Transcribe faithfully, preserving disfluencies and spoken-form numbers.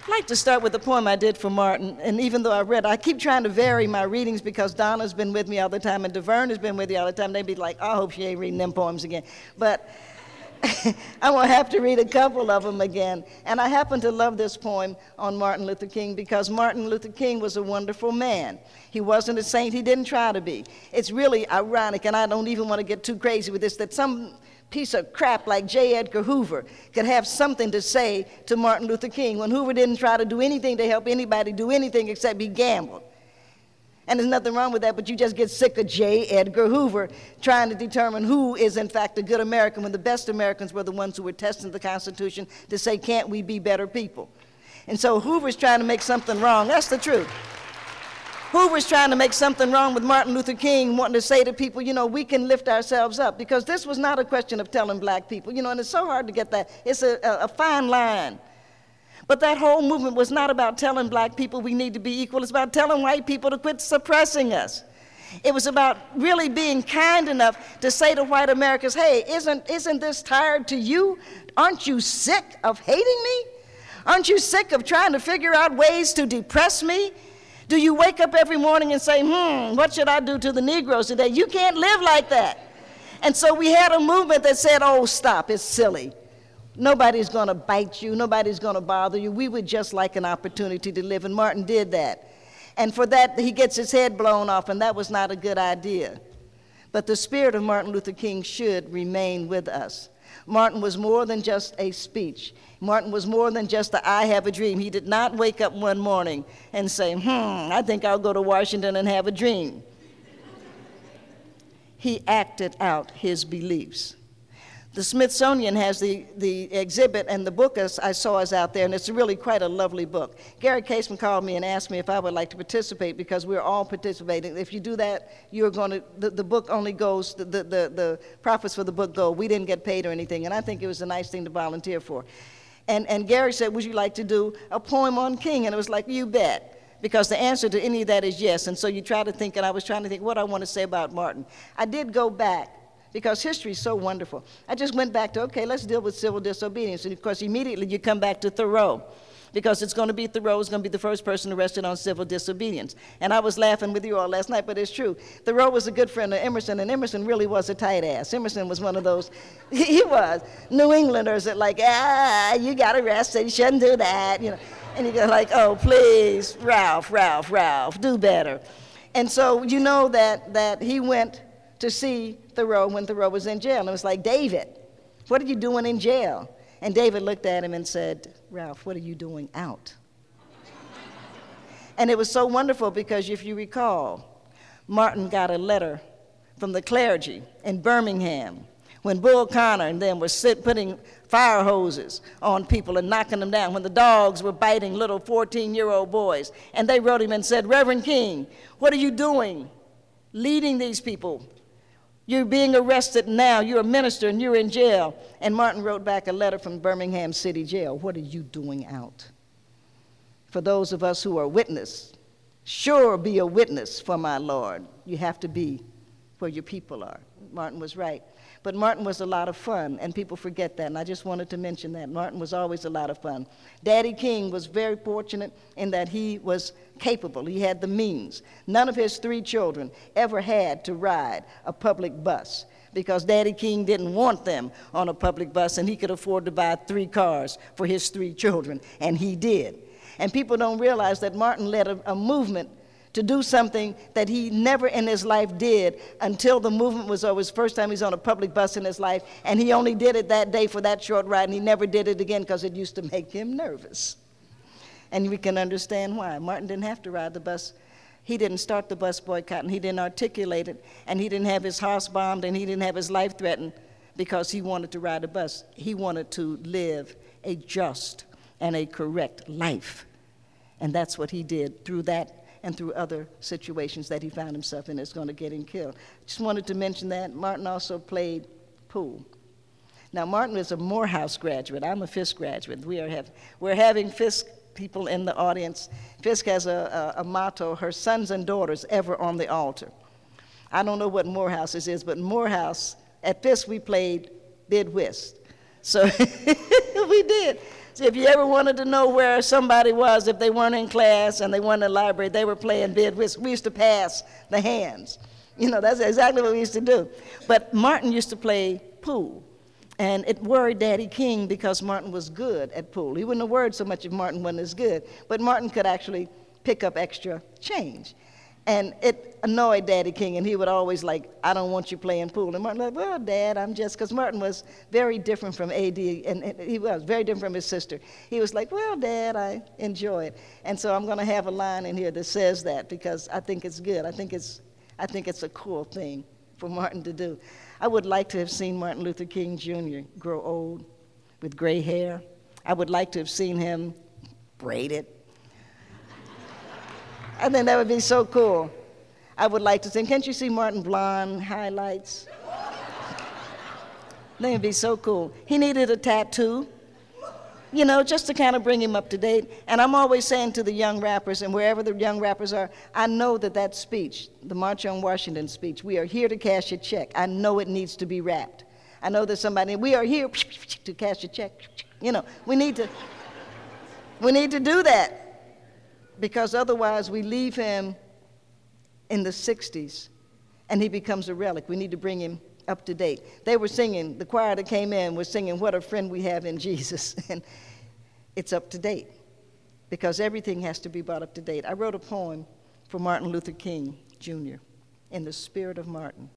I'd like to start with the poem I did for Martin, and even though I read, I keep trying to vary my readings because Donna's been with me all the time and DeVerne has been with you all the time. They'd be like, I hope she ain't reading them poems again. But I'm gonna have to read a couple of them again. And I happen to love this poem on Martin Luther King because Martin Luther King was a wonderful man. He wasn't a saint, he didn't try to be. It's really ironic, and I don't even want to get too crazy with this, that some piece of crap like J. Edgar Hoover could have something to say to Martin Luther King when Hoover didn't try to do anything to help anybody do anything except he gambled. And there's nothing wrong with that, but you just get sick of J. Edgar Hoover trying to determine who is in fact a good American when the best Americans were the ones who were testing the Constitution to say, can't we be better people? And so Hoover's trying to make something wrong. That's the truth. Hoover's trying to make something wrong with Martin Luther King, wanting to say to people, you know, we can lift ourselves up, because this was not a question of telling black people, you know, and it's so hard to get that. It's a, a, a fine line. But that whole movement was not about telling black people we need to be equal. It's about telling white people to quit suppressing us. It was about really being kind enough to say to white Americans, hey, isn't, isn't this tired to you? Aren't you sick of hating me? Aren't you sick of trying to figure out ways to depress me? Do you wake up every morning and say, hmm, what should I do to the Negroes today? You can't live like that. And so we had a movement that said, oh, stop, it's silly. Nobody's gonna bite you, nobody's gonna bother you. We would just like an opportunity to live, and Martin did that. And for that, he gets his head blown off, and that was not a good idea. But the spirit of Martin Luther King should remain with us. Martin was more than just a speech. Martin was more than just a I have a dream. He did not wake up one morning and say, hmm, I think I'll go to Washington and have a dream. He acted out his beliefs. The Smithsonian has the, the exhibit, and the book is, I saw is out there, and it's really quite a lovely book. Gary Casement called me and asked me if I would like to participate, because we're all participating. If you do that, you're going to, the, the book only goes, the, the, the, the profits for the book go. We didn't get paid or anything, and I think it was a nice thing to volunteer for. And, and Gary said, would you like to do a poem on King? And it was like, you bet, because the answer to any of that is yes. And so you try to think, and I was trying to think what I want to say about Martin. I did go back, because history is so wonderful. I just went back to, okay, let's deal with civil disobedience. And of course, immediately you come back to Thoreau, because it's going to be Thoreau is going to be the first person arrested on civil disobedience. And I was laughing with you all last night, but it's true. Thoreau was a good friend of Emerson, and Emerson really was a tight ass. Emerson was one of those, he was, New Englanders that like, ah, you got arrested, you shouldn't do that, you know. And you go like, oh, please, Ralph, Ralph, Ralph, do better. And so you know that, that he went to see Thoreau when Thoreau was in jail. And it was like, David, what are you doing in jail? And David looked at him and said, Ralph, what are you doing out? And it was so wonderful because if you recall, Martin got a letter from the clergy in Birmingham when Bull Connor and them were sit, putting fire hoses on people and knocking them down, when the dogs were biting little fourteen-year-old boys. And they wrote him and said, Reverend King, what are you doing leading these people? You're being arrested now. You're a minister and you're in jail. And Martin wrote back a letter from Birmingham City Jail. What are you doing out? For those of us who are witness, sure be a witness for my Lord. You have to be where your people are. Martin was right. But Martin was a lot of fun, and people forget that, and I just wanted to mention that. Martin was always a lot of fun. Daddy King was very fortunate in that he was capable. He had the means. None of his three children ever had to ride a public bus because Daddy King didn't want them on a public bus, and he could afford to buy three cars for his three children, and he did. And people don't realize that Martin led a, a movement to do something that he never in his life did until the movement was over. It was the first time he was on a public bus in his life, and he only did it that day for that short ride, and he never did it again because it used to make him nervous. And we can understand why. Martin didn't have to ride the bus. He didn't start the bus boycott, and he didn't articulate it, and he didn't have his house bombed, and he didn't have his life threatened because he wanted to ride a bus. He wanted to live a just and a correct life. And that's what he did through that and through other situations that he found himself in that's going to get him killed. Just wanted to mention that. Martin also played pool. Now, Martin is a Morehouse graduate. I'm a Fisk graduate. We are have, we're having Fisk people in the audience. Fisk has a, a, a motto, her sons and daughters ever on the altar. I don't know what Morehouse's is, but Morehouse, at Fisk we played bid whist. So we did. See, if you ever wanted to know where somebody was, if they weren't in class and they weren't in the library, they were playing bid whist. We used to pass the hands. You know, that's exactly what we used to do. But Martin used to play pool. And it worried Daddy King because Martin was good at pool. He wouldn't have worried so much if Martin wasn't as good. But Martin could actually pick up extra change. And it annoyed Daddy King, and he would always like, I don't want you playing pool. And Martin was like, well, Dad, I'm just, because Martin was very different from A D, and he was very different from his sister. He was like, well, Dad, I enjoy it. And so I'm going to have a line in here that says that, because I think it's good. I think it's, I think it's a cool thing for Martin to do. I would like to have seen Martin Luther King Junior grow old with gray hair. I would like to have seen him braided. I think that would be so cool. I would like to think, can't you see Martin blonde highlights? That would be so cool. He needed a tattoo, you know, just to kind of bring him up to date. And I'm always saying to the young rappers, and wherever the young rappers are, I know that that speech, the March on Washington speech, we are here to cash a check. I know it needs to be rapped. I know that somebody, we are here to cash a check. You know, we need to, we need to do that. Because otherwise we leave him in the sixties and he becomes a relic. We need to bring him up to date. They were singing, the choir that came in was singing, What a Friend We Have in Jesus. And it's up to date because everything has to be brought up to date. I wrote a poem for Martin Luther King Junior in the spirit of Martin.